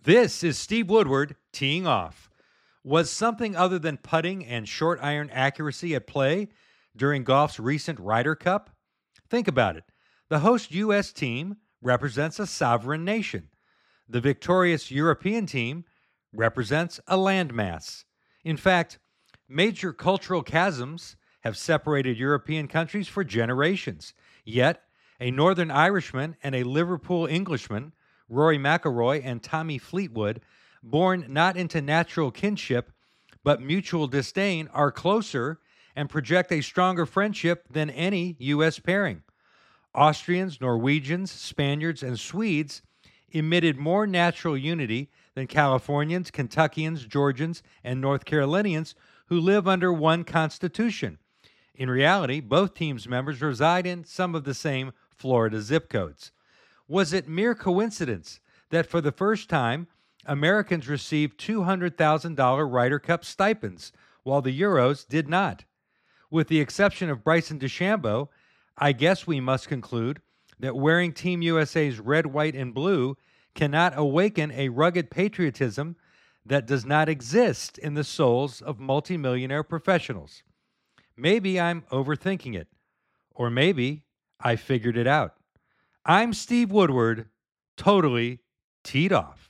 This is Steve Woodward teeing off. Was something other than putting and short iron accuracy at play during golf's recent Ryder Cup? Think about it. The host U.S. team represents a sovereign nation. The victorious European team represents a landmass. In fact, major cultural chasms have separated European countries for generations. Yet, a Northern Irishman and a Liverpool Englishman, Rory McIlroy and Tommy Fleetwood, born not into natural kinship but mutual disdain, are closer and project a stronger friendship than any U.S. pairing. Austrians, Norwegians, Spaniards, and Swedes emitted more natural unity than Californians, Kentuckians, Georgians, and North Carolinians who live under one constitution. In reality, both teams' members reside in some of the same Florida zip codes. Was it mere coincidence that for the first time, Americans received $200,000 Ryder Cup stipends, while the Euros did not? With the exception of Bryson DeChambeau, I guess we must conclude that wearing Team USA's red, white, and blue cannot awaken a rugged patriotism that does not exist in the souls of multimillionaire professionals. Maybe I'm overthinking it, or maybe I figured it out. I'm Steve Woodward, totally teed off.